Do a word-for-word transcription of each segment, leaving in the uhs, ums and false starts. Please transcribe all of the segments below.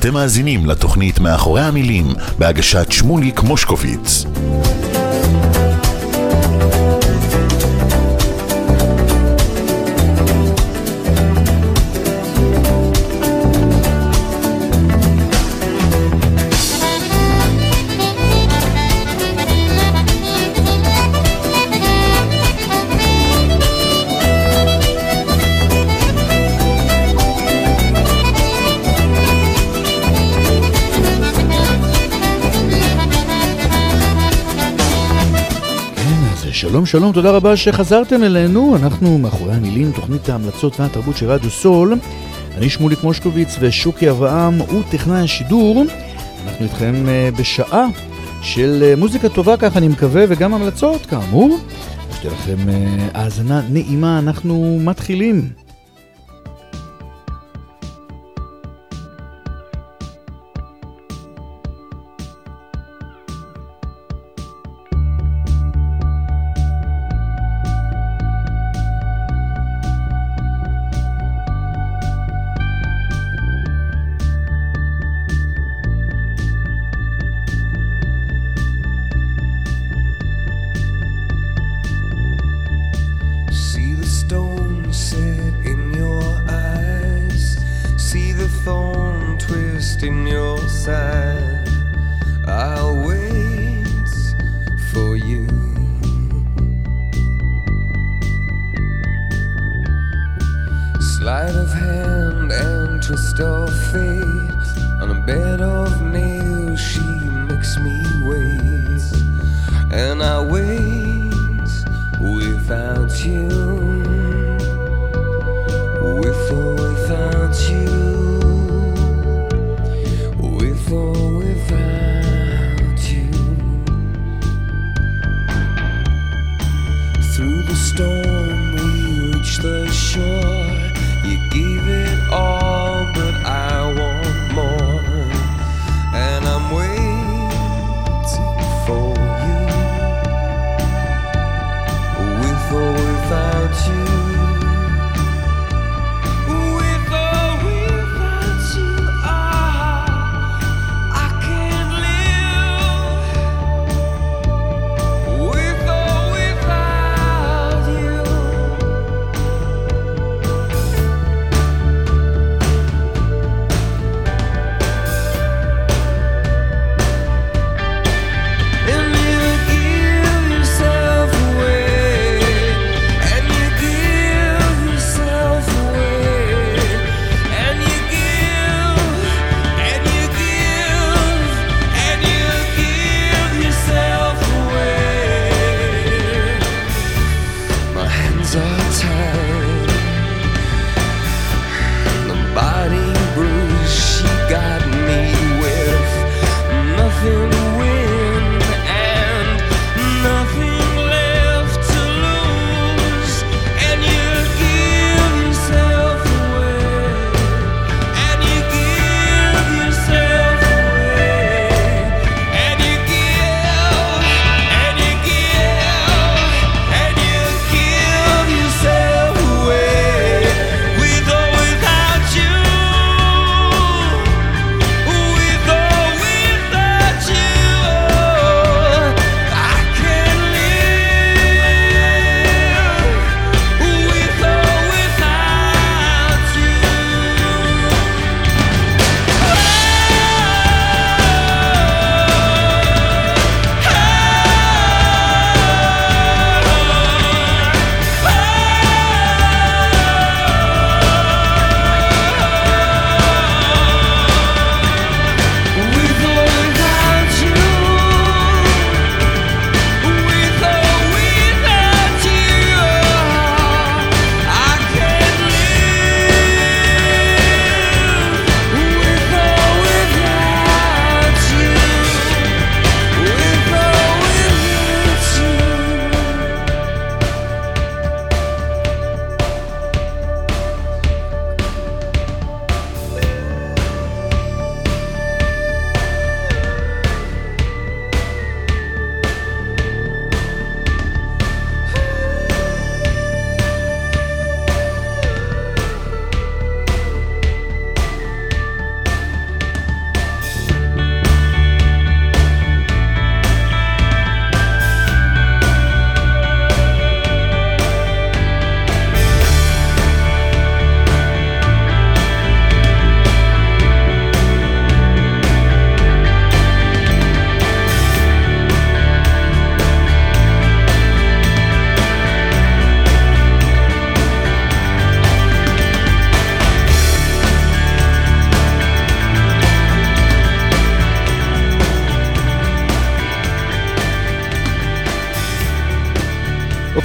אתם מאזינים לתוכנית מאחורי המילים בהגשת שמוליק מושקוביץ. שלום שלום, תודה רבה שחזרתם אלינו. אנחנו מאחורי המילים, תוכנית ההמלצות והתרבות של רדיו סול. אני שמוליק מושקוביץ ושוקי אברהם הוא טכנאי השידור. אנחנו איתכם בשעה של מוזיקה טובה, כך אני מקווה, וגם המלצות כאמור. שתהיה לכם האזנה נעימה, אנחנו מתחילים. With or without you.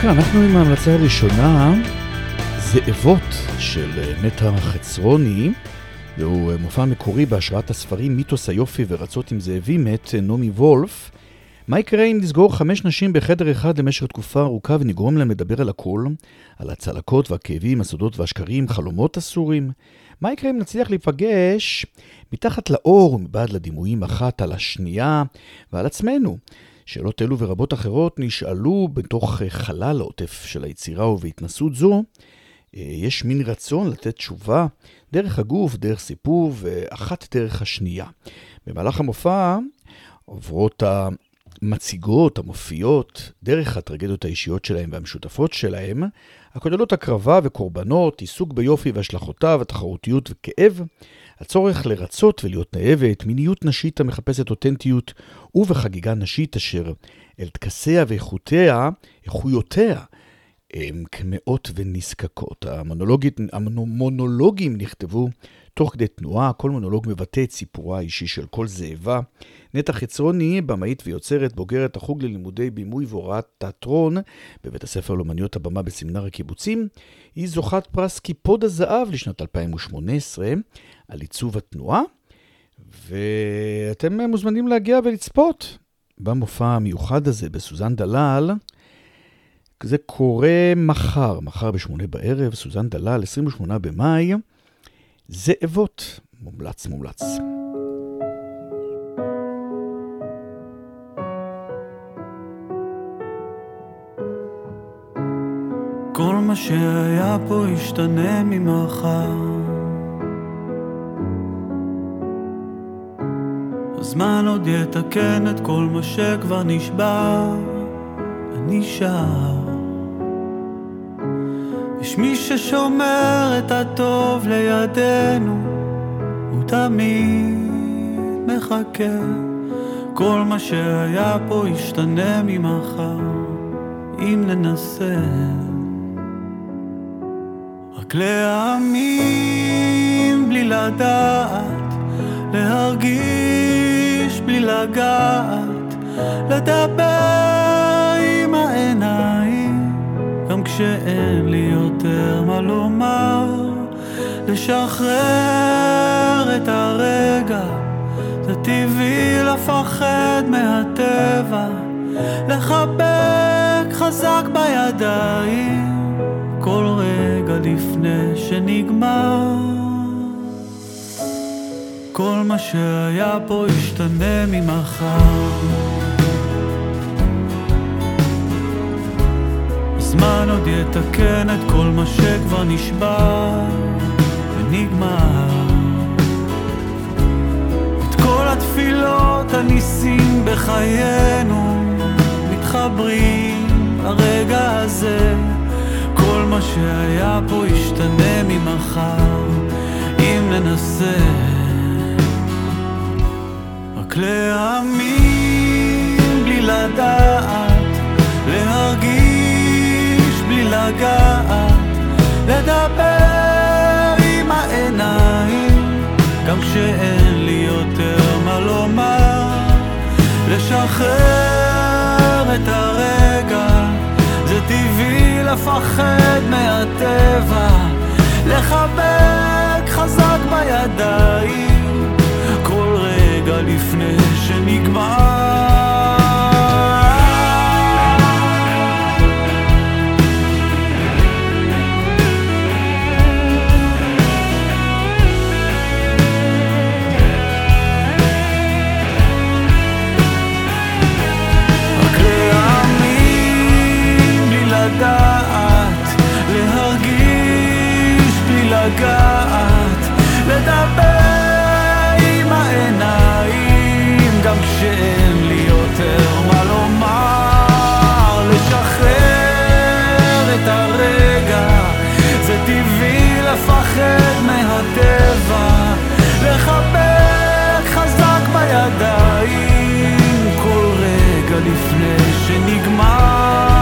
ככה, אנחנו עם ההמלצה הראשונה, זאבות של נטע חצרוני. זהו מופע מקורי בהשראת הספרים מיתוס היופי ורצות עם זאבים מאת נעמי וולף. מה יקרה אם נסגור חמש נשים בחדר אחד למשך תקופה ארוכה ונגרום להם לדבר על הכל, על הצלקות והכאבים, הסודות והשקרים, חלומות אסורים? מה יקרה אם נצליח להיפגש מתחת לאור ומבעד לדימויים אחת על השנייה ועל עצמנו? שאלות אלו ורבות אחרות נשאלו בתוך חלל העוטף של היצירה, ובהתנסות זו יש מין רצון לתת תשובה דרך הגוף, דרך סיפור ואחת דרך השנייה. במהלך המופע עוברות המציגות, המופיעות, דרך הטרגדיות האישיות שלהם והמשותפות שלהם, הכוללות הקרבה וקורבנות, עיסוק ביופי והשלכותיו, התחרותיות וכאב, הצורך לרצות ולהיות נאבת, מיניות נשית המחפשת אותנטיות ובחגיגה נשית אשר אל תכסיה ואיכותיה, איכויותיה, הם כמאות ונזקקות. המונולוגים נכתבו תוך כדי תנועה, כל מונולוג מבטא את סיפורה האישי של כל זאבה. נטע חצרוני, במאית ויוצרת, בוגרת החוג ללימודי בימוי והוראת תיאטרון בבית הספר לאמנויות הבמה בסמינר הקיבוצים. היא זוכת פרס קיפוד הזהב לשנת אלפיים ושמונה עשרה על עיצוב התנועה, ואתם מוזמנים להגיע ולצפות במופע המיוחד הזה בסוזן דלל. זה קורה מחר, מחר בשמונה בערב, סוזן דלל, עשרים ושמונה במאי, זאבות, מומלץ מומלץ. כל מה שהיה פה ישתנה ממחר, הזמן עוד יתקן את כל מה שכבר נשבר. אני שר, יש מי ששומר את הטוב לידינו, הוא תמיד מחכה. כל מה שהיה פה ישתנה ממחר, אם ננסה רק להאמין בלי לדעת, להרגיש בלי לגעת, לדבר עם העיניים גם כשאין לי יותר מה לומר, לשחרר את הרגע, זה טבעי לפחד מהטבע, לחבק חזק בידיים כל רגע לפני שנגמר. כל מה שהיה פה ישתנה ממחר, הזמן עוד יתקן את כל מה שכבר נשבר ונגמר. את כל התפילות הניסים בחיינו מתחברים הרגע הזה. כל מה שהיה פה ישתנה ממחר, אם ננסה רק להאמין בלי לדעת, להרגיש בלי לגעת, לדבר עם העיניים גם כשאין לי יותר מה לומר, לשחרר את הרגע, זה טבעי לפחד מהטבע, לחבק חזק בידיים כל רגע לפני שנגמר. להרגיש בלי לגעת, לדבר עם העיניים גם כשאין לי יותר מה לומר, לשחרר את הרגע, זה טבעי לפחד מהטבע, לחבק חזק בידיים כל רגע לפני שנגמר.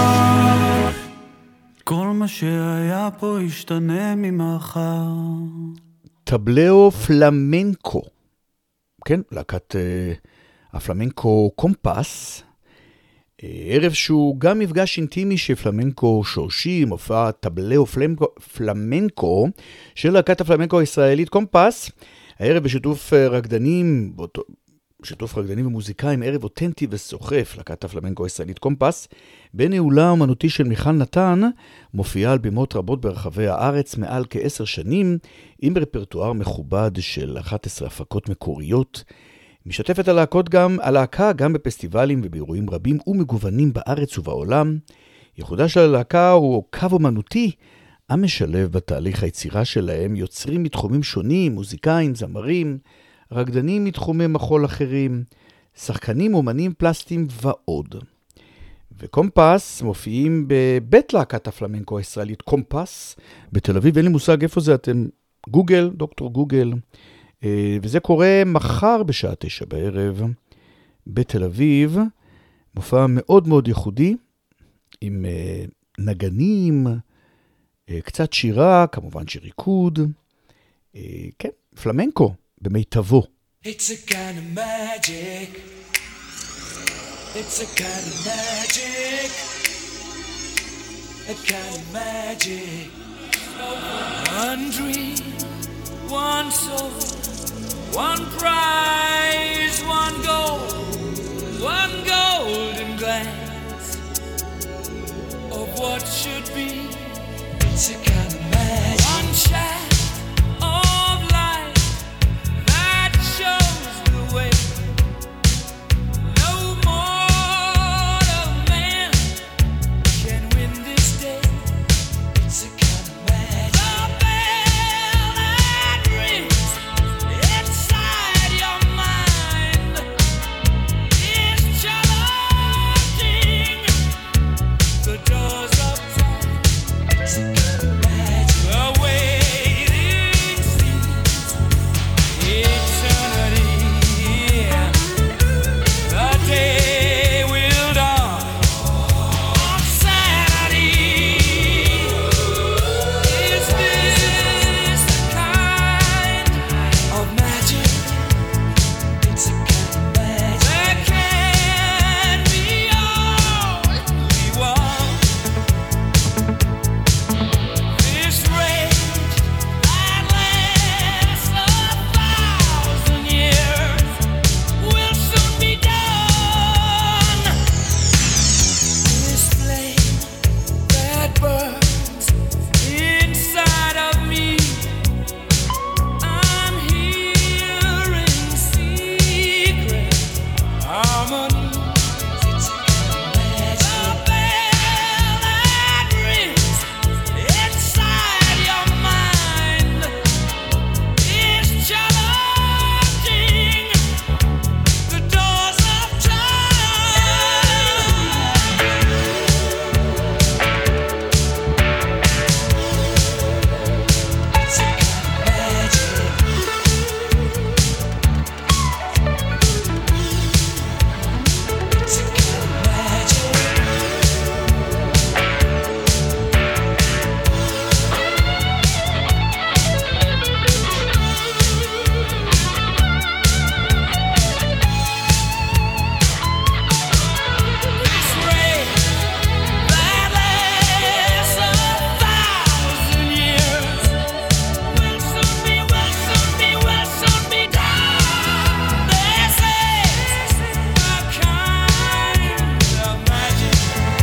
כל מה שהיה פה ישתנה ממחר. טבלאו פלמנקו, כן, להקת uh, הפלמנקו קומפס, ערב שהוא גם מפגש אינטימי של פלמנקו שורשי, מופע טבלאו פלמנקו של להקת הפלמנקו הישראלית קומפס. הערב בשיתוף רקדנים, בשיתוף רקדנים ומוזיקאים, ערב אותנטי וסוחף, להקת הפלמנקו הישראלית קומפס. בנעולה האמנותי של מיכל נתן, מופיעה על בימות רבות ברחבי הארץ מעל כעשר שנים, עם רפרטואר מכובד של אחת עשרה הפקות מקוריות. משתפת הלהקות גם, הלהקה גם בפסטיבלים ובאירועים רבים ומגוונים בארץ ובעולם. ייחודה של הלהקה הוא קו אומנותי, המשלב בתהליך היצירה שלהם יוצרים מתחומים שונים, מוזיקאים, זמרים, רקדנים מתחומי מחול אחרים, שחקנים, אומנים, פלסטיים ועוד. וקומפס מופיעים בבית להקת הפלמנקו הישראלית קומפס בתל אביב. אין לי מושג איפה זה, אתם גוגל, דוקטור גוגל. וזה קורה מחר בשעה תשע בערב בתל אביב. מופע מאוד מאוד ייחודי עם נגנים, קצת שירה, כמובן שריקוד. כן, פלמנקו במיטבו. It's a kind of magic. It's a kind of magic. A kind of magic. One dream, one soul, one prize, one goal, one golden glance of what should be. It's a kind of magic. One shaft of light that shows the way. No mortal man can win this day. It's a kind of magic. The bell that rings inside your mind is challenging the doors of time. It's a kind of magic. The waiting seems eternity. The day will dawn on Saturday. Is this the kind of magic? It's a kind of magic. There can be only one. This rage that lasts a thousand years will soon be done. This flame that burns inside of me, I'm hearing secret harmonies. It's a kind of magic. The bell that rings inside your mind is challenging the doors of time. It's a kind of magic. It's a kind of magic. This rain that lasts a thousand years will soon be, will soon be, will soon be done. This is a kind of magic.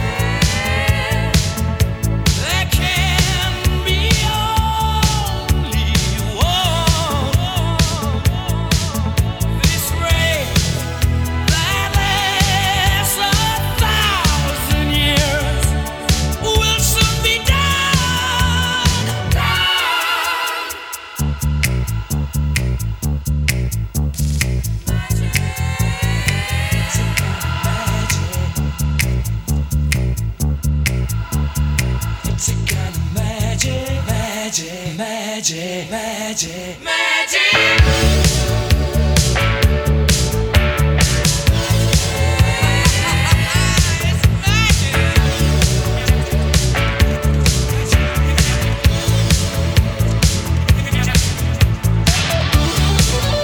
There can be only one. This rain that lasts a thousand years will soon be done. It's a kind of magic. It's a kind of magic, magic, magic, magic, magic.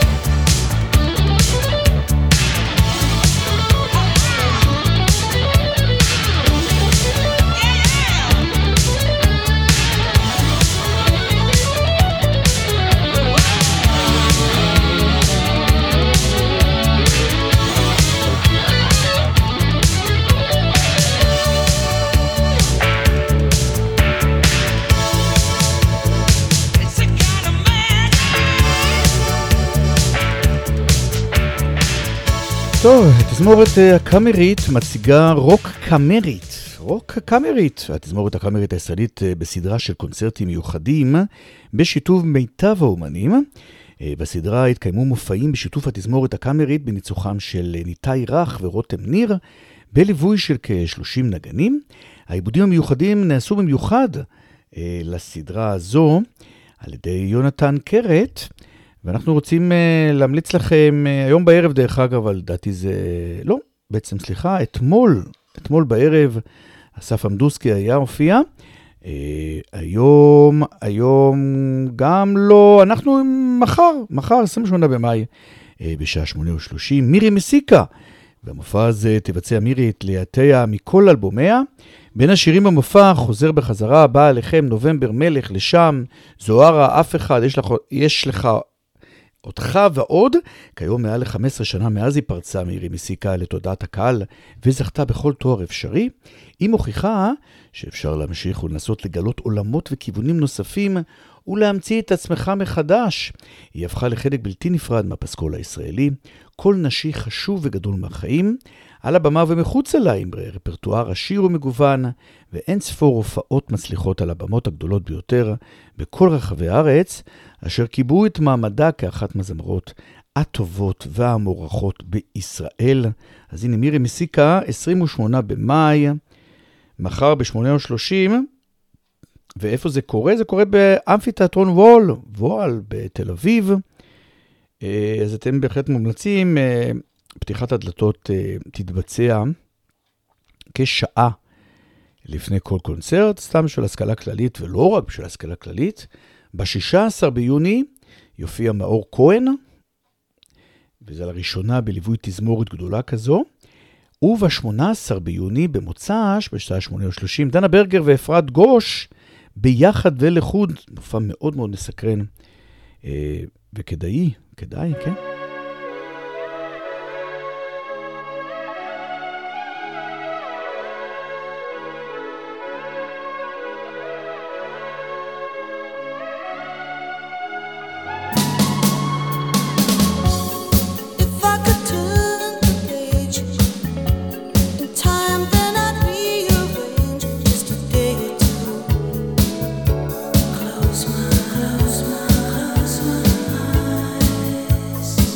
It's טוב, התזמורת הקאמרית מציגה רוק קאמרית. רוק קאמרית, התזמורת הקאמרית הישראלית בסדרה של קונצרטים מיוחדים בשיתוף מיטב האומנים. בסדרה התקיימו מופעים בשיתוף התזמורת הקאמרית בניצוחם של ניתאי רך ורותם ניר, בליווי של כ-שלושים נגנים. העיבודים המיוחדים נעשו במיוחד אה, לסדרה הזו על ידי יונתן קרת, ואנחנו רוצים אה, להמליץ לכם אה, היום בערב, דרך אגב, אבל לדעתי זה לא, בעצם סליחה, אתמול, אתמול בערב אסף עמדוסקי היה הופיע, אה, היום, היום גם לא, אנחנו מחר, מחר עשרים ושמונה במאי, אה, בשעה שמונה ושלושים, מירי מסיקה, והמופע הזה תבצע מירי את ליעתיה מכל אלבומיה. בין השירים במופע חוזר בחזרה, בא עליכם, נובמבר מלך, לשם, זוהרה, אף אחד, יש לך, יש לך אותך ועוד. כיום מעל ל-חמש עשרה שנה מאז היא פרצה מירי מסיקה לתודעת הקהל וזכתה בכל תואר אפשרי. היא מוכיחה שאפשר להמשיך ולנסות לגלות עולמות וכיוונים נוספים ולהמציא את עצמך מחדש. היא הפכה לחלק בלתי נפרד מהפסקול הישראלי, כל נשי חשוב וגדול מהחיים, על הבמה ומחוץ לה עם רפרטואר עשיר ומגוון, ואין ספור הופעות מצליחות על הבמות הגדולות ביותר בכל רחבי הארץ, אשר קיבלו את מעמדה כאחת מהזמרות הטובות והמוערכות בישראל. אז הנה מירי מסיקה, עשרים ושמונה במאי, מחר ב-שמונה ושלושים, ואיפה זה קורה? זה קורה באמפיתיאטרון וול, וול בתל אביב. אז אתם בהחלט מומלצים. פתיחת הדלתות תתבצע כשעה לפני כל קונצרט, סתם של השכלה כללית ולא רק של השכלה כללית. ב-שישה עשר ביוני יופיע מאור כהן, וזה לראשונה בליווי תזמורת גדולה כזו. וב-שמונה עשר ביוני במוצ"ש, בשעה שמונה ושלושים, דנה ברגר ואפרת גוש, ביחד ולחוד, מופע מאוד מאוד מסקרן, וכדאי, כדאי, כן? Close my eyes.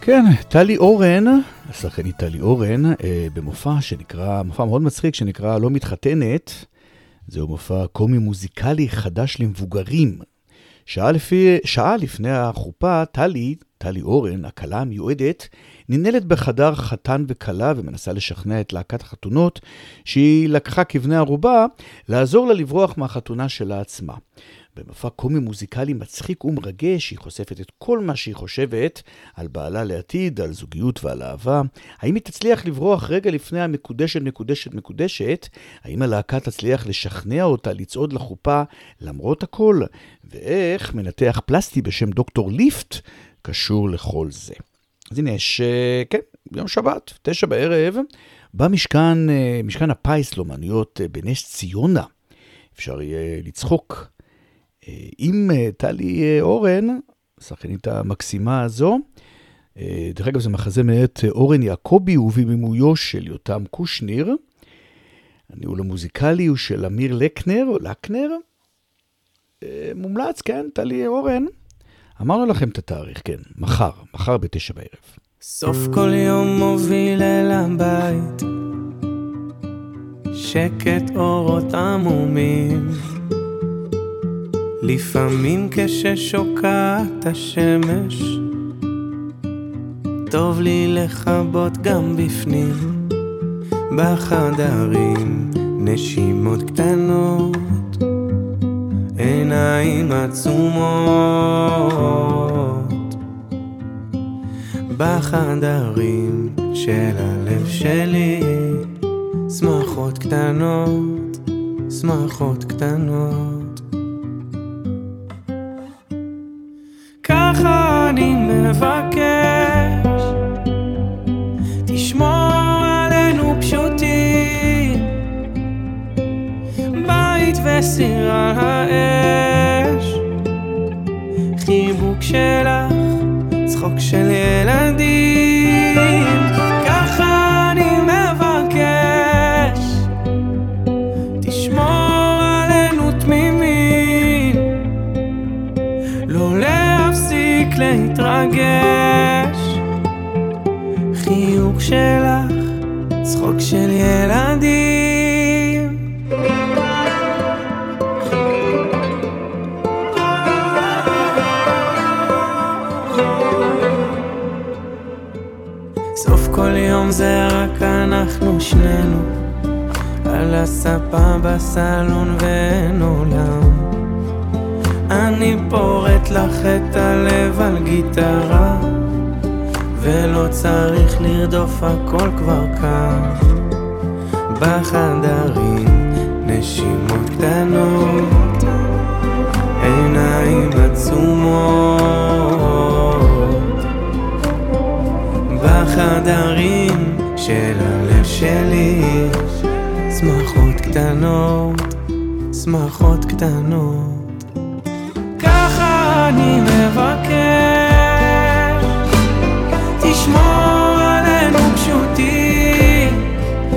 כן, טלי אורן, השחקנית טלי אורן, במופע שנקרא, מופע מאוד מצחיק שנקרא לא מתחתנת. זהו מופע קומי מוזיקלי חדש למבוגרים. שעה, לפי, שעה לפני החופה, טלי, טלי אורן, הכלה המיועדת, ננהלת בחדר חתן וכלה ומנסה לשכנע את להקת החתונות שהיא לקחה כבני ערובה לעזור לה לברוח מהחתונה שלה עצמה. במופע קומי מוזיקלי מצחיק ומרגש, היא חושפת את כל מה שהיא חושבת על בעלה לעתיד, על זוגיות ועל אהבה. האם היא תצליח לברוח רגע לפני המקודשת, מקודשת, מקודשת? האם הלהקה תצליח לשכנע אותה לצעוד לחופה למרות הכל? ואיך מנתח פלסטי בשם דוקטור ליפט קשור לכל זה? אז הנה יש, כן, יום שבת, תשע בערב, במשכן, משכן הפייס לאומנויות בנס ציונה. אפשר יהיה לצחוק עם טלי אורן, השחקנית המקסימה הזו. דרך אגב, זה מחזה מאת אורן יעקבי ובבימויו של יותם קושניר. הניהול המוזיקלי הוא של אמיר לקנר, או לקנר. מומלץ, כן, טלי אורן. אמרנו לכם את התאריך, כן, מחר, מחר בתשע בערב. סוף כל יום מוביל אל הבית, שקט אורות עמומים, לפעמים כששוקעת השמש, טוב לי לחבות גם בפנים, בחדרים נשימות קטנות, עיניים עצומות, בחדרים של הלב שלי, שמחות קטנות, שמחות קטנות. ככה אני מבקש, תשמור עלינו פשוטים, בית וסיר על האש, חיבוק שלך, צחוק של ילדים. ככה אני מבקש, תשמור עלינו תמימים, לא להפסיק להתרגש, חיוך שלך, צחוק של ילדים. סוף כל יום זה רק אנחנו שנינו, על הספה בסלון ואין עולם. אני פורט לך את הלב על גיטרה, ולא צריך לרדוף, הכל כבר כאן. בחדרים נשימות קטנות, עיניים עצומות, בחדרים של הלב שלי, שמחות קטנות, שמחות קטנות. ככה אני מבקש, תשמור עלינו פשוטים,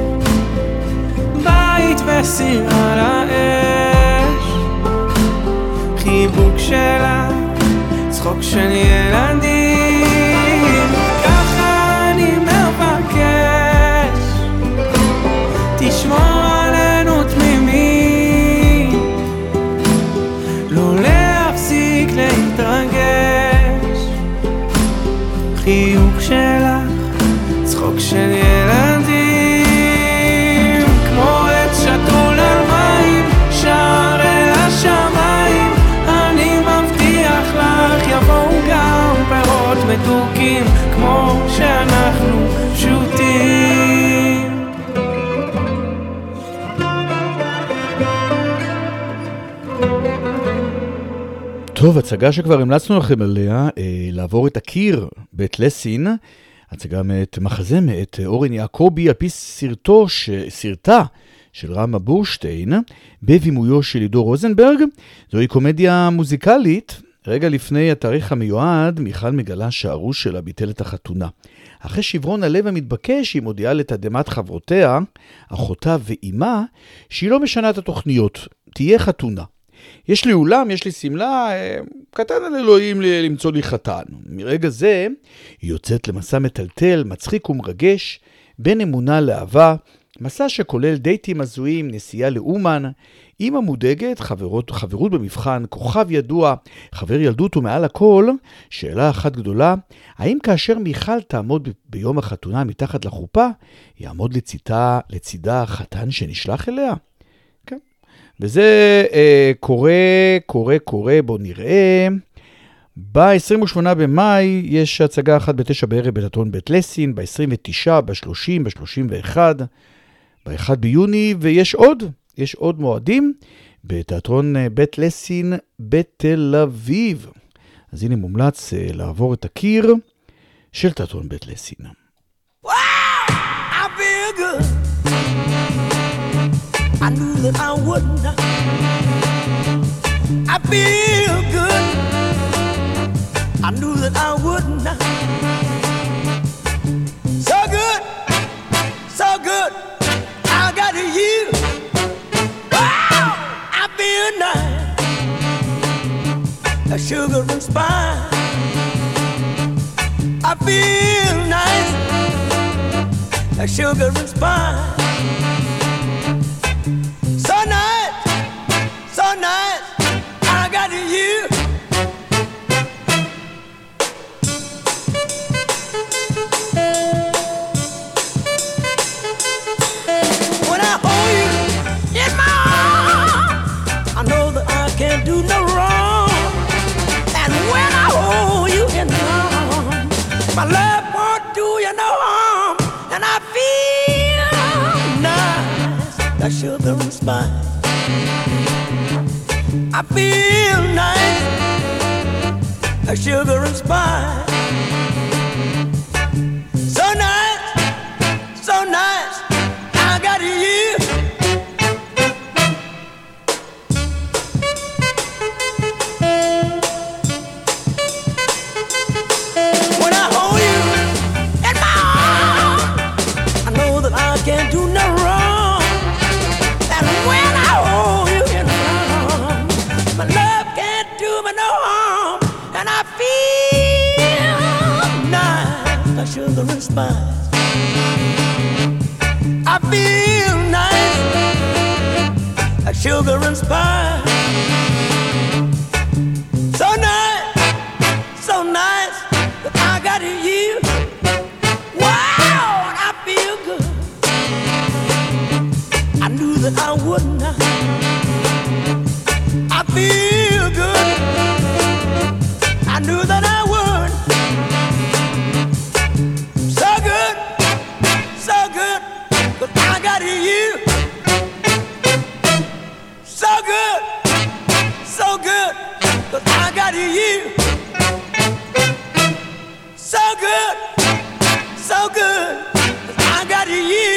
בית וסיר על האש, חיבוק שלך, צחוק של ילדים. ככה אני מבקש, תשמור עלינו תמימים, לא להפסיק להתרגש, חיוך שלך, צחוק של ילדים. כמו עץ שתול על מים, שער אל השמיים, אני מבטיח לך יבואו גם פירות מתוקים, כמו שאנחנו פשוטים. טוב, הצגה שכבר המלצנו לכם עליה, אה, לעבור את הקיר בית לסין, הצגה מאת מחזה מאת אורן יעקבי, על פי סרטו, ש... סרטה של רמה בורשטיין, בבימויו של עידו רוזנברג. זוהי קומדיה מוזיקלית. רגע לפני התאריך המיועד, מיכל מגלה שהארוס שלה ביטל את החתונה. אחרי שברון הלב המתבקש, היא מודיעה לתדהמת חברותיה, אחותה ואימה, שהיא לא משנה את התוכניות, תהיה חתונה. יש לי אולם, יש לי סמלה, קטן על אלוהים למצוא לי חתן. מרגע זה היא יוצאת למסע מטלטל, מצחיק ומרגש, בין אמונה לאהבה, מסע שכולל דייטים הזויים, נסיעה לאומן, אמא מודאגת, חברות, חברות במבחן, כוכב ידוע, חבר ילדות ומעל הכל, שאלה אחת גדולה, האם כאשר מיכל תעמוד ביום החתונה מתחת לחופה, יעמוד לצידה, לצידה חתן שנשלח אליה? כן. וזה אה, קורה, קורה, קורה, בוא נראה. ב-עשרים ושמונה במאי יש הצגה אחת בתשע בערב בתיאטרון בית לסין, ב-עשרים ותשע, ב-שלושים, ב-שלושים ואחד, ב-אחד ביוני, ויש עוד, יש עוד מועדים בתיאטרון בית לסין בתל אביב. אז הנה מומלץ לעבור את הקיר של תיאטרון בית לסין. Wow, I feel good. I knew that I wouldn't. I feel good. I knew that I wouldn't. So good, so good. I got you. Wow, I feel nice. A sugar and spice. I feel nice. A sugar and spice. So nice, so nice. I got you. When I hold you in my arms, I know that I can't do no wrong. And when I hold you in my arms, my love won't do you no harm. And I feel nice, like sugar and spice. I feel nice, like sugar and spice. So nice, so nice, I got you. When I hold you in my arms, I know that I can't do no wrong. And when I hold you in my arms, my love can't do me no harm. And I feel nice, like sugar and spice. I feel nice, like sugar and spice. So nice, so nice, that I got you. Wow, I feel good. I knew that I wouldn't. I feel good. I knew that I would. So good, so good, but I got you. So good, so good, but I got you. So good, so good, but I got you.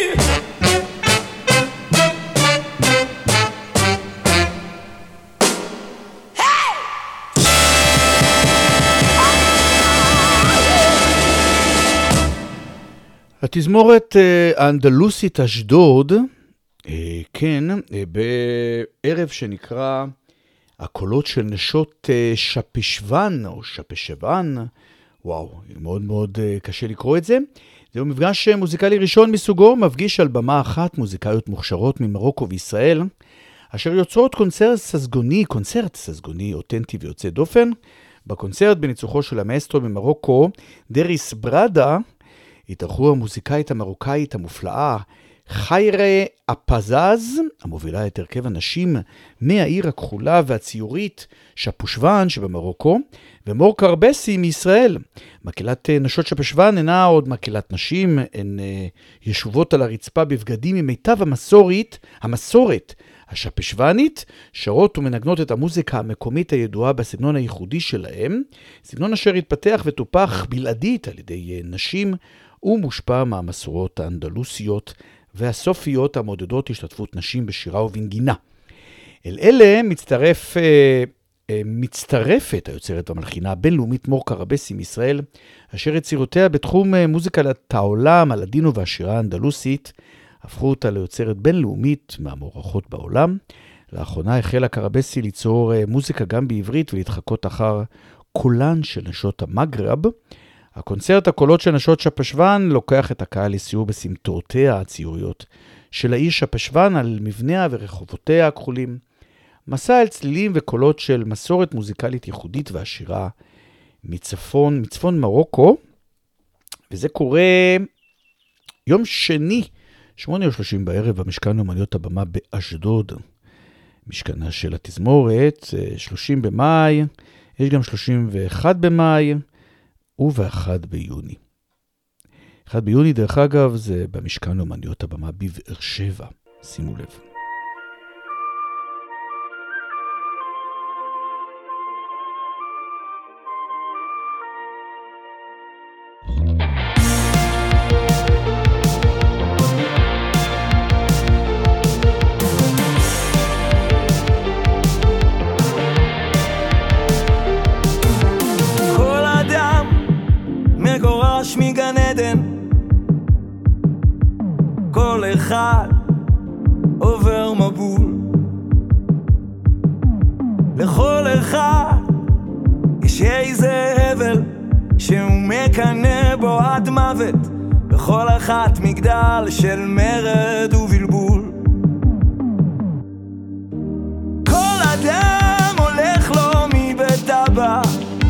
התזמורת האנדלוסית אשדוד, כן, בערב שנקרא הקולות של נשות שפשוון או שפשוון, וואו, מאוד מאוד קשה לקרוא את זה. זהו מפגש מוזיקלי ראשון מסוגו, מפגיש על במה אחת מוזיקאיות מוכשרות ממרוקו וישראל, אשר יוצרות קונצרט ססגוני, קונצרט ססגוני אותנטי ויוצא דופן. בקונצרט בניצוחו של המאסטרו ממרוקו, דריס ברדה, התארחו המוזיקאית המרוקאית המופלאה חיירה אפזז, המובילה את הרכב הנשים מהעיר הכחולה והציורית שפשוון שבמרוקו, ומור קרבסי מישראל. מקהלת נשות שפשוון אינה עוד מקהלת נשים, הן ישובות על הרצפה בבגדים ממיטב המסורת, המסורת השפשוונית, שרות ומנגנות את המוזיקה המקומית הידועה בסגנון הייחודי שלהם, סגנון אשר התפתח וטופח בלעדית על ידי נשים, ומושפע מהמסורות האנדלוסיות והסופיות המודדות השתתפות נשים בשירה ובנגינה. אל אלה מצטרף, מצטרפת היוצרת המלחינה הבינלאומית מור קרבסי מישראל, אשר יצירותיה בתחום מוזיקת העולם, הלדינו והשירה האנדלוסית, הפכו אותה ליוצרת בינלאומית מהמוערכות בעולם. לאחרונה החלה קרבסי ליצור מוזיקה גם בעברית ולהתחקות אחר קולן של נשות המגרב. הקונצרט הקולות של נשות שפשוון לוקח את הקהל לסיור בסמטאותיה הציוריות של האיש שפשוון על מבניה ורחובותיה הכחולים. מסע אל צלילים וקולות של מסורת מוזיקלית ייחודית ועשירה מצפון, מצפון מרוקו, וזה קורה יום שני, שמונה ושלושים בערב, במשכן אומניות הבמה באשדוד. משכנה של התזמורת, שלושים במאי, יש גם שלושים ואחד במאי, וב-אחד ביוני. אחד ביוני, דרך אגב, זה במשכן אומניות הבמה בבאר שבע. שימו לב. מגורש מגן עדן, כל אחד עובר מבול, לכל אחד יש איזה הבל שהוא מקנה בו עד מוות, בכל אחת מגדל של מרד ובלבול. כל אדם הולך לו מבית אבא,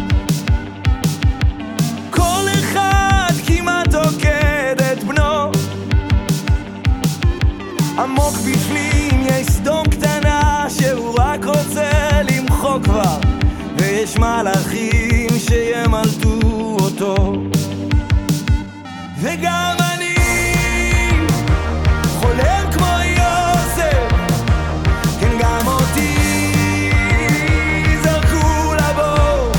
עמוק בפנים יש סדום קטנה שהוא רק רוצה למחוק כבר, ויש מלאכים שימלטו אותו. וגם אני חולם כמו יוסף, כן גם אותי זרקו לבור,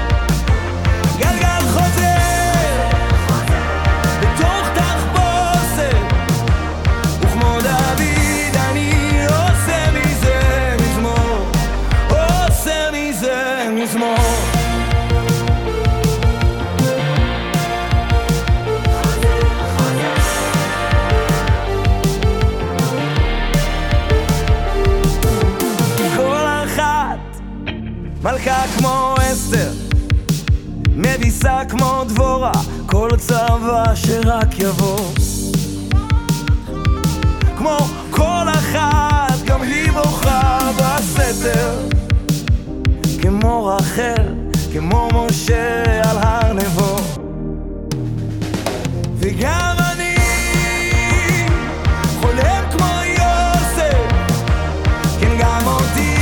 גלגל חוזר בתוך תחפושת, וכמו דוד אני עושה מזה מזמור, עושה מזה מזמור. מלכה כמו אסתר, מביסה כמו דבורה, כל צבא שרק יבוא. כמו כל אחת גם היא בוכה בסתר, כמו רחל, כמו משה על הר נבו. וגם אני חולם כמו יוסף, כן גם אותי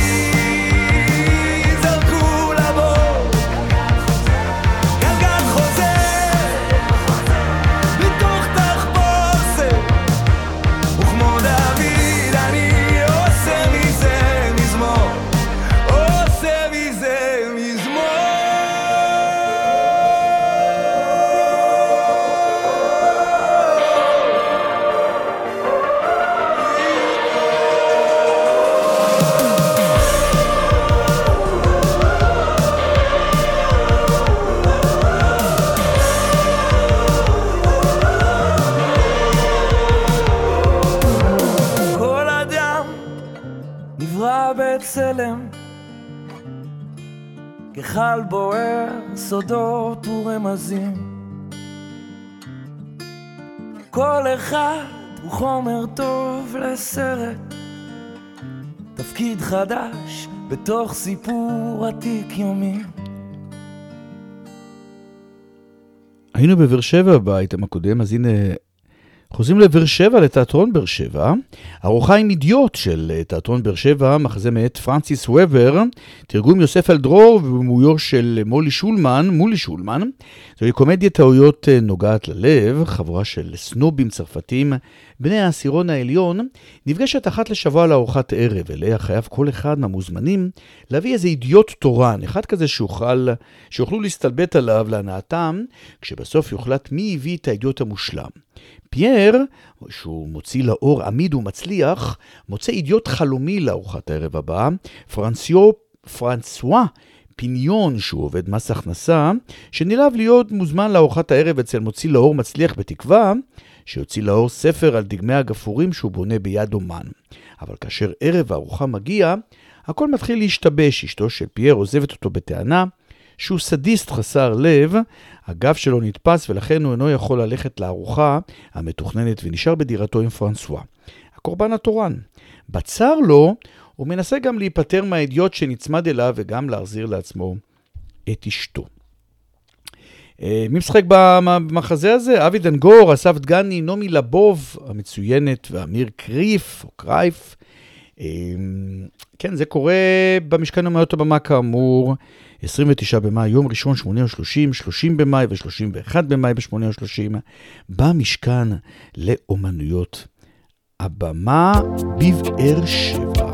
צלם כחל בוער סודות ורמזים, כל אחד הוא חומר טוב לסרט, תפקיד חדש בתוך סיפור עתיק יומי. היינו בבאר שבע באייטם הקודם, אז הנה חוזרים לבאר שבע, לתיאטרון באר שבע. ארוחה עם אידיוט של תיאטרון באר שבע, מחזה מאת פרנסיס וובר, תרגום יוסף אלדרור ובמויו של מולי שולמן, מולי שולמן. זוהי קומדיה טעויות נוגעת ללב, חבורה של סנובים צרפתים, בני העשירון העליון, נפגשת אחת לשבוע לארוחת ערב, אליה חייב כל אחד מהמוזמנים להביא איזה אידיוט תורן, אחד כזה שאוכל, שיוכלו להסתלבט עליו להנאתם, כשבסוף יוחלט מי הביא את האידיוט המושלם. פייר, שהוא מוציא לאור עמיד ומצליח, מוצא אידיוט חלומי לארוחת הערב הבאה, פרנסיו, פרנסואה פיניון, שהוא עובד מס הכנסה, שנלהב להיות מוזמן לארוחת הערב אצל מוציא לאור מצליח בתקווה, שיוציא לאור ספר על דגמי הגפורים שהוא בונה ביד אומן. אבל כאשר ערב הארוחה מגיע, הכל מתחיל להשתבש. אשתו של פייר עוזבת אותו בטענה שהוא סדיסט חסר לב, הגב שלו נתפס ולכן הוא אינו יכול ללכת לארוחה המתוכננת ונשאר בדירתו עם פרנסואה, הקורבן התורן. בצר לו, הוא מנסה גם להיפטר מהאידיוט שנצמד אליו וגם להחזיר לעצמו את אשתו. מי משחק במחזה הזה? אבי דנגור, אסף דגני, נעמי לבוב המצוינת ואמיר קריף או קרייף. כן, זה קורה במשכן אומנות הבמה כאמור, עשרים ותשעה במאי, יום ראשון שמונה ושלושים, שלושים במאי ו-שלושים ואחד במאי ב-שמונה ושלושים, במשכן לאומנויות הבמה בבאר שבע.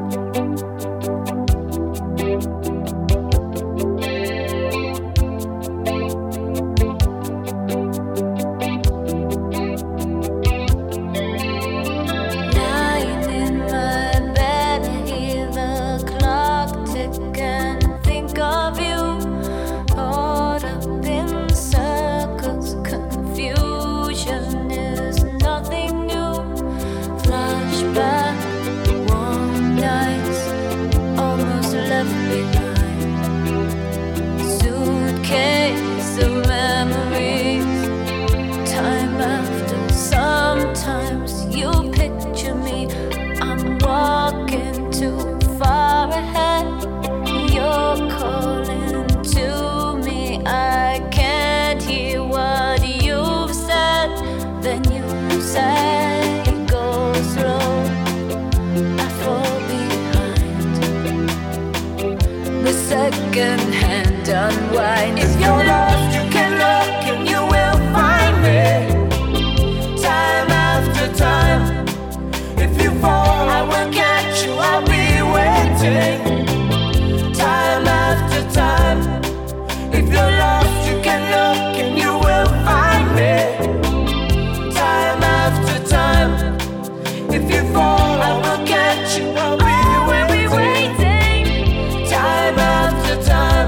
Second-hand unwind. If you're lost, you can look and you will find me. Time after time. If you fall, I will catch you. I'll be waiting. Time after time. If you're lost, you can look and you will find me. Time after time. If you fall, I will catch you. I'll be waiting. Time after time.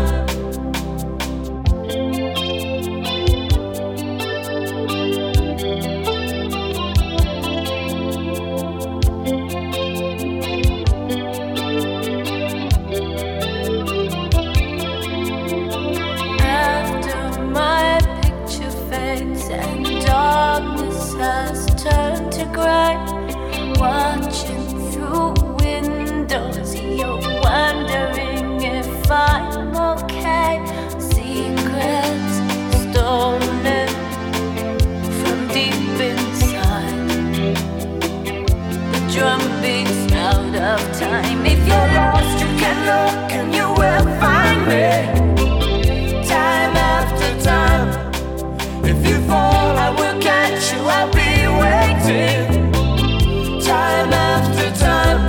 After my picture fades and darkness has turned to gray, watching through windows, you're wondering if I'm okay. Secrets stolen from deep inside. The drum beats out of time. If you're lost, you can look and you will find me. Time after time. If you fall, I will catch you. I'll be waiting. Time after time.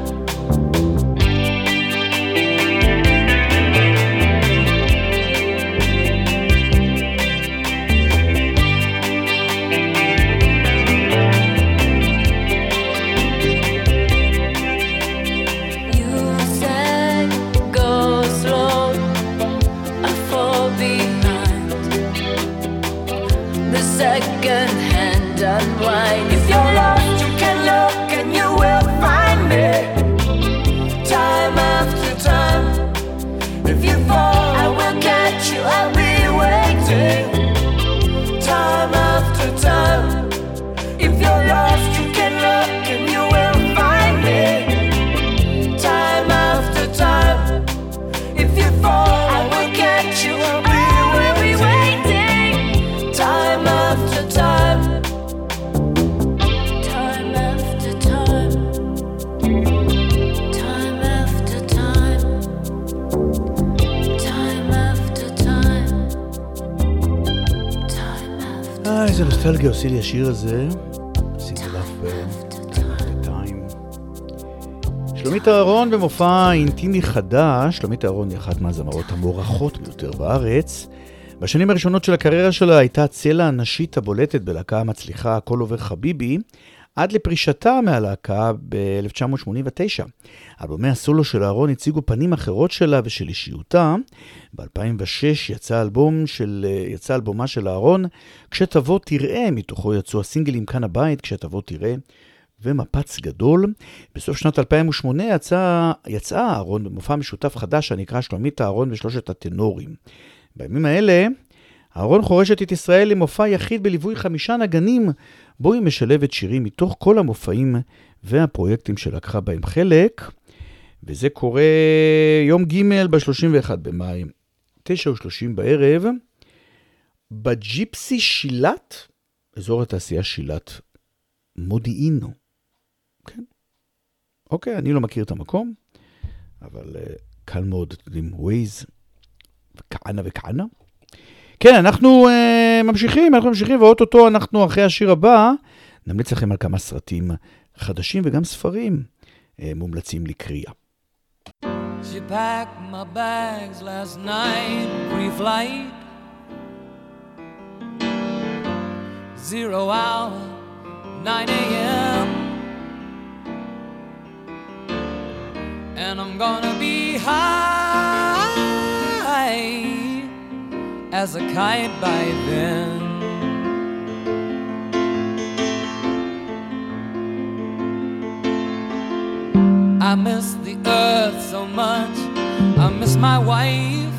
Second-hand unwind. If you're lost, you can look and you will find me. Time after time. If you fall, I will catch you. I'll be waiting. Time after time. If you're lost, you can look and you will find me. Time after time. If you fall, I will catch you. I'll be waiting. Time after time. Time after time. Time after time. Time after time. Time after time. אה, איזה נוסטלגיה עושה לי השיר הזה. עשיתי לך בטיים. שלומית אהרון במופע אינטימי חדש. שלומית אהרון היא אחת מהזמרות המוערכות ביותר בארץ. בשנים הראשונות של הקריירה שלה הייתה הצלע הנשית הבולטת בלהקה המצליחה הכל עובר חביבי, עד לפרישתה מהלהקה ב-אלף תשע מאות שמונים ותשע. אלבומי הסולו של אהרון הציגו פנים אחרות שלה ושל אישיותה. ב-אלפיים ושש יצא אלבום של, יצא אלבומה של אהרון, כשתבוא תראה, מתוכו יצאו הסינגלים כאן הבית, כשתבוא תראה ומפץ גדול. בסוף שנת אלפיים ושמונה יצא, יצא אהרון במופע משותף חדש שנקרא שלומית אהרון ושלושת הטנורים. בימים האלה, אהרון חורשת את ישראל למופע יחיד בליווי חמישה נגנים, בו היא משלבת שירים מתוך כל המופעים והפרויקטים שלקחה בהם חלק, וזה קורה יום ג' ב-שלושים ואחד במאי, תשע ושלושים בערב, בג'יפסי שילת, אזור התעשייה שילת, מודיעין. כן. אוקיי, אני לא מכיר את המקום, אבל uh, קל מאוד, אתם יודעים, ווייז, וכענה וכענה. כן, אנחנו uh, ממשיכים, אנחנו ממשיכים, ואוטוטו אנחנו אחרי השיר הבא, נמליץ לכם על כמה סרטים חדשים וגם ספרים uh, מומלצים לקריאה. She packed my bags last night, pre-flight, zero hour, nine a.m. And I'm gonna be high as a kite by then. I miss the earth so much, I miss my wife.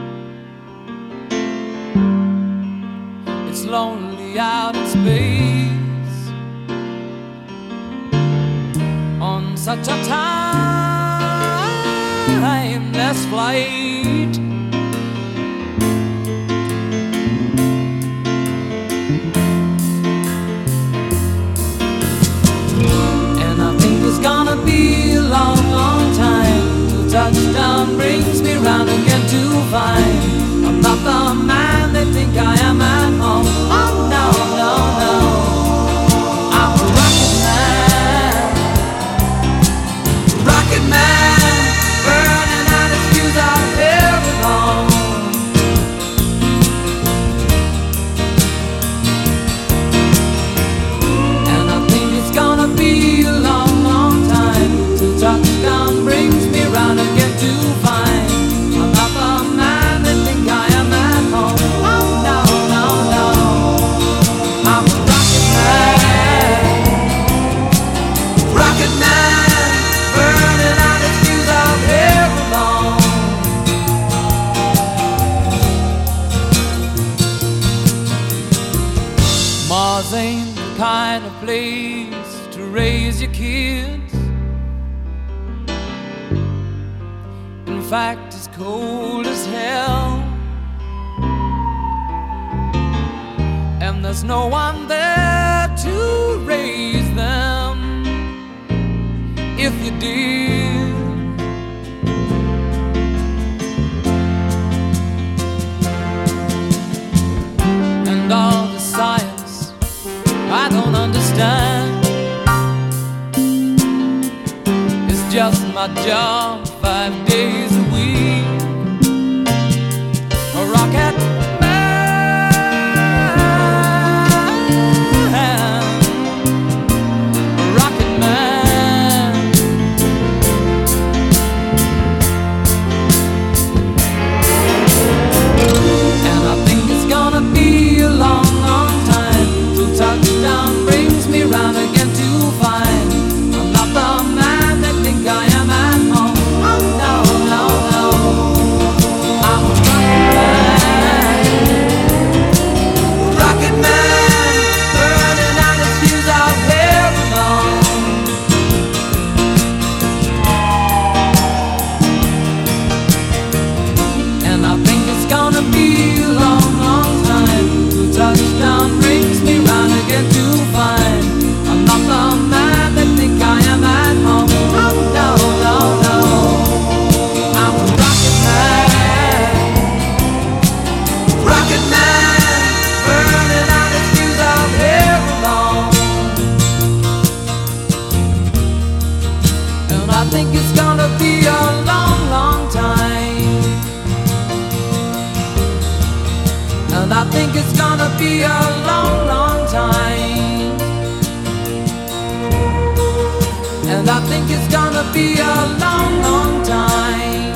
It's lonely out in space on such a timeless flight. And I think it's gonna be a long, long time till touchdown brings me round again to find I'm not the man they think I am at home. Oh no, no, no, I'm a rocket man, rocket man, burning out his fuse out here alone. And I think it's gonna be a long, long time till touchdown brings me round again to find I'm not the man they think I am at home. Oh no, no, no, I'm a rocket man, rocket man, burning out his fuse out here alone. Mars ain't the kind of place to raise your kids. In fact, it's cold as hell, and there's no one there to raise them if you did. And all the science I don't understand, it's just my job five days a week. A rocket man, a rocket man. And I think it's gonna be a long, long time till touchdown brings me round again to find I'm not the man that think I am at home. Oh no, no, no, I'm a rocket man, rocket man, burning out his fuse out here alone. And I think it's gonna be a long, long time till touchdown brings me round again to find I'm not the man that think I am at home. Oh no, no, no, I'm a rocket man, rocket man, burning out his fuse out here alone. And I think it's gonna be a long, long time. And I think it's gonna be a long, long time. And I think it's gonna be a long, long time.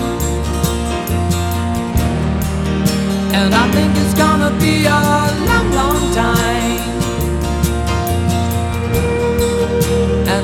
And I think it's gonna be a long, long time. And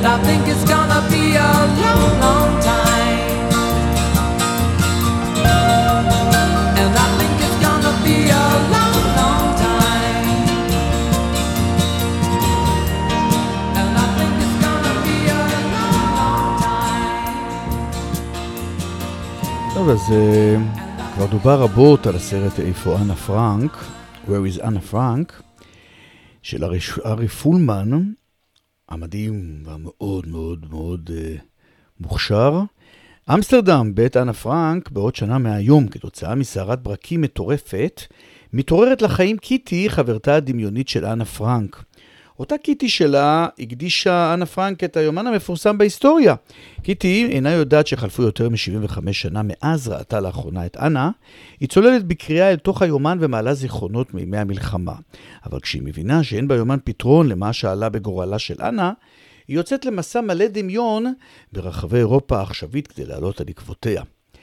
טוב, אז uh, כבר דובר רבות על הסרט איפה אנה פרנק, Where is Anna Frank, של ארי פולמן, המדהים והמאוד מאוד מאוד uh, מוכשר. אמסטרדם, בית אנה פרנק, בעוד שנה מהיום, כתוצאה מסערת ברקים מטורפת, מתעוררת לחיים קיטי, חברתה הדמיונית של אנה פרנק. אותה קיטי שלה הקדישה אנה פרנק את היומן המפורסם בהיסטוריה. קיטי אינה יודעת שחלפו יותר מ-שבעים וחמש שנה מאז ראתה לאחרונה את אנה. היא צוללת בקריאה אל תוך היומן ומעלה זיכרונות מימי המלחמה. אבל כשהיא מבינה שאין ביומן פתרון למה שעלה בגורלה של אנה, היא יוצאת למסע מלא דמיון ברחבי אירופה העכשווית כדי לעלות על עקבותיה.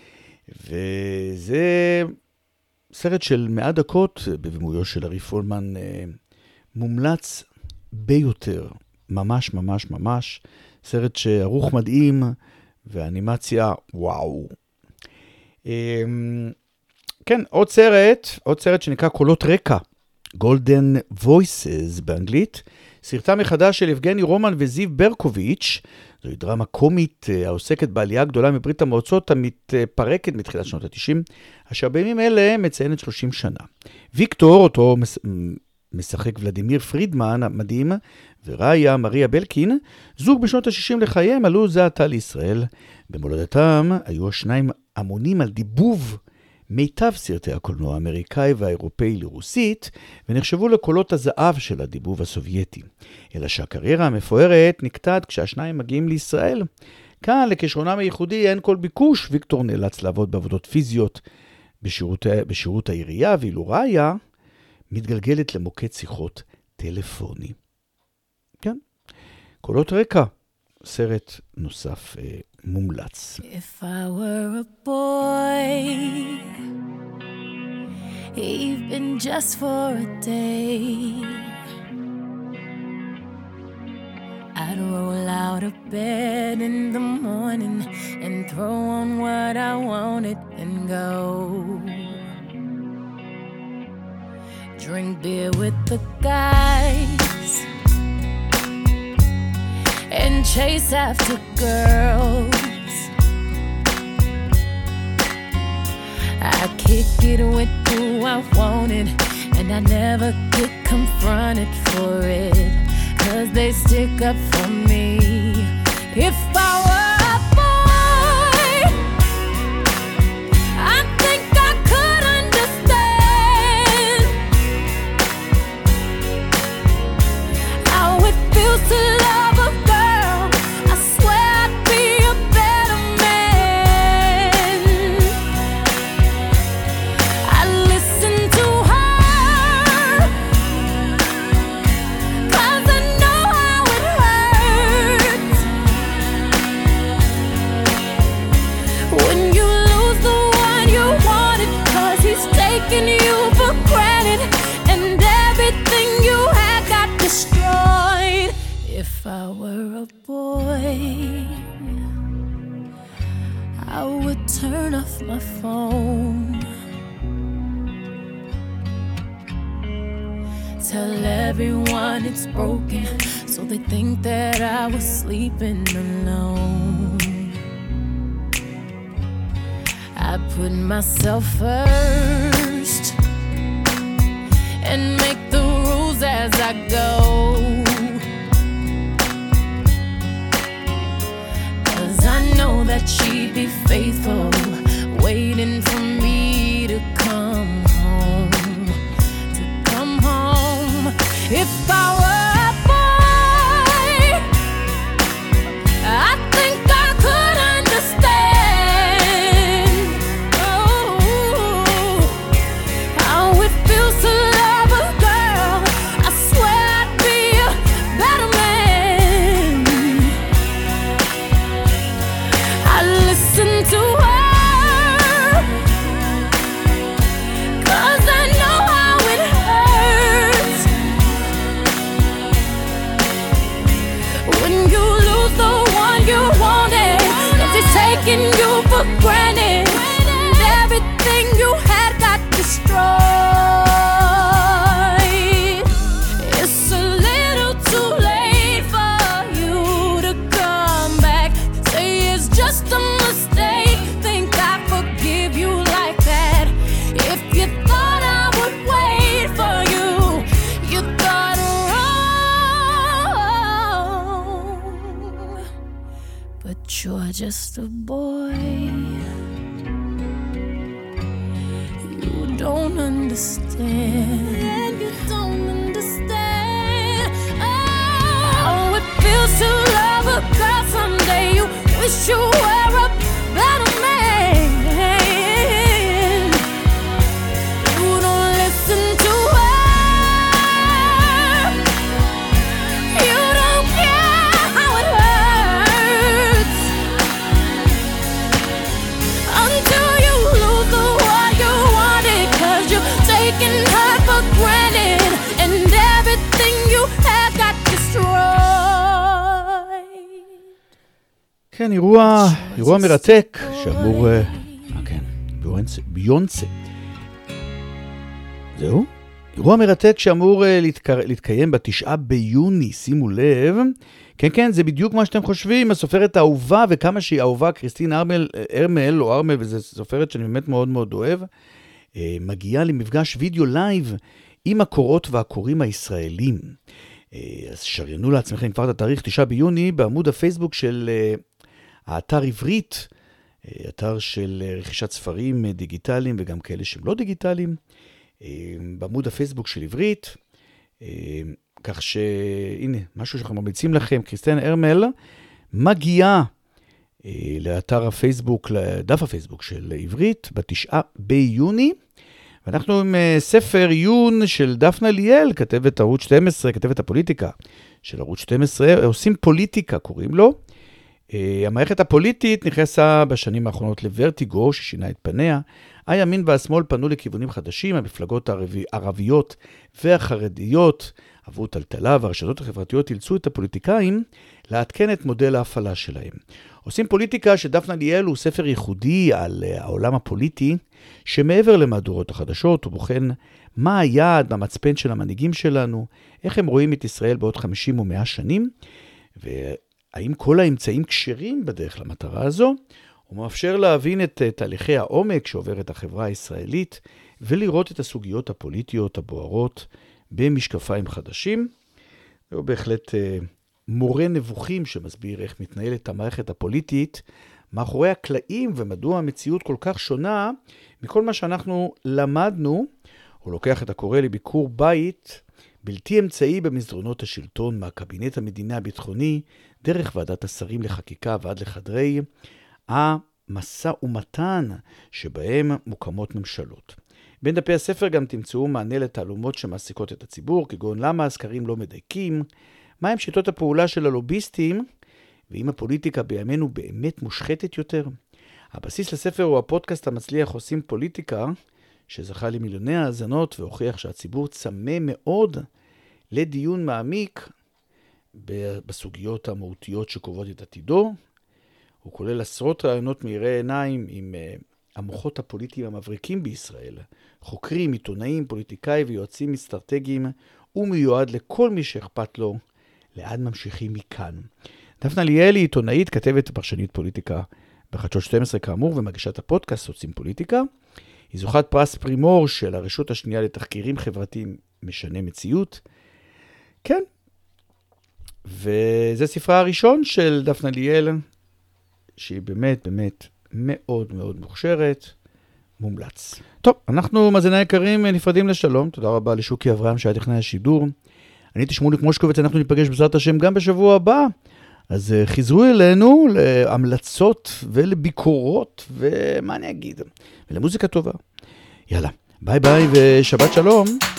וזה סרט של מאה דקות בבימויו של ארי פולמן, מומלץ ביותר, ממש ממש ממש, סרט שערוך מדהים ואנימציה וואו. כן, עוד סרט, עוד סרט שנקרא קולות רקע, Golden Voices באנגלית, סרטה מחדש של יבגני רומן וזיו ברקוביץ'. זוהי דרמה קומית העוסקת בעלייה גדולה מברית המועצות המתפרקת מתחילת שנות ה-תשעים, אשר בימים אלה מציינת שלושים שנה. ויקטור, אותו משחק ולדימיר פרידמן המדהים, וראיה מריה בלקין, זוג בשנות ה-שישים לחייהם, עלו זה עתה לישראל. במולדתם היו השניים אמונים על דיבוב מיטב סרטי הקולנוע האמריקאי והאירופאי לרוסית, ונחשבו לקולות הזהב של הדיבוב הסובייטי. אלא שהקריירה המפוארת נקטעת כשהשניים מגיעים לישראל. כאן לכישרונם הייחודי אין כל ביקוש, ויקטור נאלץ לעבוד בעבודות פיזיות בשירות, בשירות העירייה, ואילו ראיה מתגלגלת למוקד שיחות טלפוני. כן, קולות רקע, סרט נוסף אה, מומלץ. If I were a boy, even just for a day, I'd roll out of bed in the morning and throw on what I wanted and go. Drink beer with the guys and chase after girls. I kick it with who I wanted, and I never get confronted for it, 'cause they stick up for me. If I were a boy, I think I could understand how it feels to love a girl. I swear I'd be a better man. I listen to her, 'cause I know how it hurts when you lose the one you wanted, 'cause he's taking you for granted and everything you had got destroyed. If I were a boy, I would turn off my phone, tell everyone it's broken, so they think that I was sleeping alone. I put myself first and make the rules as I go, 'cause I know that she'd be faithful, waiting for me to come home, to come home. If I were a boy, I think I could understand, oh, how it feels to love a girl. I swear I'd be a better man. I listen to her, 'cause I know how it hurts but you're just a boy. You don't understand. You don't understand. Oh, how it feels to love a girl someday. You wish you were a better man. You don't listen to her. You don't care how it hurts until you lose the one you wanted, 'cause you're taking her for granted and everything you had got destroyed. כן, אירוע, אירוע מרתק שאמור, אה, כן, ביונסה, ביונסה. זהו? אירוע מרתק שאמור אה, להתקר... להתקיים בתשעה ביוני, שימו לב. כן, כן, זה בדיוק מה שאתם חושבים, הסופרת האהובה, וכמה שהיא אהובה, קריסטין ארמל, ארמל או ארמל, וזו סופרת שאני באמת מאוד מאוד אוהב, אה, מגיעה למפגש וידאו לייב עם הקורות והקוראים הישראלים. אה, אז שריינו לעצמכם כבר את התאריך תשעה ביוני בעמוד הפייסבוק של אה, האתר עברית, אה, אתר של אה, רכישת ספרים אה, דיגיטליים וגם כאלה שהם לא דיגיטליים, אה, בעמוד הפייסבוק של עברית, אה, כך שהנה, משהו שאנחנו ממליצים לכם, קריסטין ארמל מגיעה אה, לאתר הפייסבוק, לדף הפייסבוק של עברית, בתשעה ביוני, ואנחנו עם אה, ספר עיון של דפנה ליאל, כתבת ערוץ שתים עשרה, כתבת הפוליטיקה של ערוץ שתים עשרה, עושים פוליטיקה, קוראים לו. אה, המערכת הפוליטית נכנסה בשנים האחרונות לוורטיגו, ששינה את פניה. הימין והשמאל פנו לכיוונים חדשים, המפלגות הערביות והחרדיות עברו טלטלה, והרשתות החברתיות אילצו את הפוליטיקאים לעדכן את מודל ההפעלה שלהם. עושים פוליטיקה שדפנה ליאל הוא ספר ייחודי על העולם הפוליטי, שמעבר למהדורות החדשות, ובוחן מה היעד במצפן של המנהיגים שלנו, איך הם רואים את ישראל בעוד חמישים או מאה שנים, והאם כל האמצעים כשרים בדרך למטרה הזו, הוא מאפשר להבין את תהליכי העומק שעוברת החברה הישראלית, ולראות את הסוגיות הפוליטיות הבוערות במשקפיים חדשים. הוא בהחלט אה, מורה נבוכים שמסביר איך מתנהלת המערכת הפוליטית מאחורי הקלעים, ומדוע המציאות כל כך שונה מכל מה שאנחנו למדנו. הוא לוקח את הקורא לביקור בית בלתי אמצעי במסדרונות השלטון, מהקבינט המדינה הביטחוני, דרך ועדת השרים לחקיקה ועד לחדרי המשא ומתן שבהם מוקמות ממשלות. בין דפי הספר גם תמצאו מענה לתעלומות שמעסיקות את הציבור, כגון למה הסקרים לא מדייקים, מהם שיטות הפעולה של הלוביסטים, ואם הפוליטיקה בימינו באמת מושחתת יותר. הבסיס לספר הוא הפודקאסט המצליח עושים פוליטיקה, שזכה למיליוני האזנות והוכיח שהציבור צמא מאוד לדיון מעמיק בסוגיות המהותיות שקובעות את עתידו. הוא כולל עשרות רעיונות מאירי עיניים עם uh, המוחות הפוליטיים המבריקים בישראל, חוקרים, עיתונאים, פוליטיקאי ויועצים אסטרטגיים, ומיועד לכל מי שאכפת לו. לאן ממשיכים מכאן? דפנה ליאל היא עיתונאית, כתבת פרשנית פוליטיקה בחדשות שתים עשרה כאמור, ומגישת הפודקאסט עושים פוליטיקה. היא זוכת פרס פרימור של הרשות השנייה לתחקירים חברתיים משנה מציאות. כן. וזה ספרה הראשון של דפנה ליאל, שהיא באמת באמת מאוד מאוד מוכשרת, מומלץ. טוב, אנחנו מאזיני יקרים נפרדים לשלום. תודה רבה לשוקי אברהם שהיה טכנאי השידור. אני הייתי שמוליק מושקוביץ, אנחנו ניפגש בעזרת השם גם בשבוע הבא. אז חיזרו אלינו להמלצות ולביקורות, ומה אני אגיד? ולמוזיקה טובה. יאללה, ביי ביי ושבת שלום.